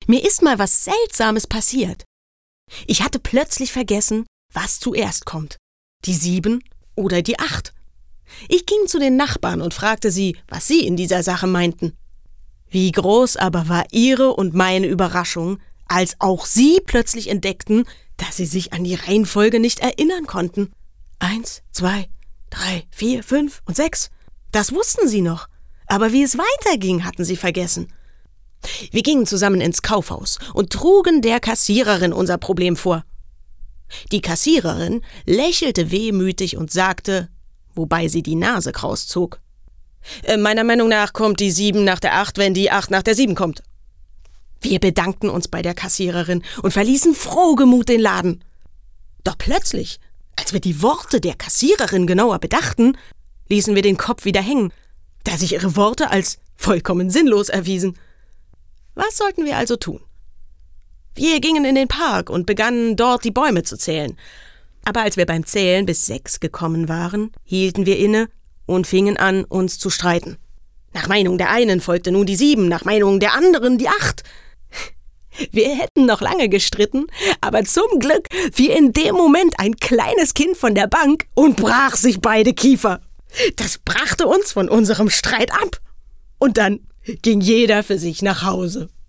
Mir ist mal was Seltsames passiert. Ich hatte plötzlich vergessen, was zuerst kommt. Die 7 oder die 8. Ich ging zu den Nachbarn und fragte sie, was sie in dieser Sache meinten. Wie groß aber war ihre und meine Überraschung, als auch sie plötzlich entdeckten, dass sie sich an die Reihenfolge nicht erinnern konnten. 1, 2, 3, 4, 5 und 6. Das wussten sie noch. Aber wie es weiterging, hatten sie vergessen. Wir gingen zusammen ins Kaufhaus und trugen der Kassiererin unser Problem vor. Die Kassiererin lächelte wehmütig und sagte, wobei sie die Nase kraus zog: Meiner Meinung nach kommt die 7 nach der 8, wenn die 8 nach der 7 kommt. Wir bedankten uns bei der Kassiererin und verließen frohgemut den Laden. Doch plötzlich, als wir die Worte der Kassiererin genauer bedachten, ließen wir den Kopf wieder hängen, da sich ihre Worte als vollkommen sinnlos erwiesen. Was sollten wir also tun? Wir gingen in den Park und begannen dort die Bäume zu zählen. Aber als wir beim Zählen bis 6 gekommen waren, hielten wir inne und fingen an, uns zu streiten. Nach Meinung der einen folgte nun die 7, nach Meinung der anderen die 8. Wir hätten noch lange gestritten, aber zum Glück fiel in dem Moment ein kleines Kind von der Bank und brach sich beide Kiefer. Das brachte uns von unserem Streit ab. Und dann ging jeder für sich nach Hause.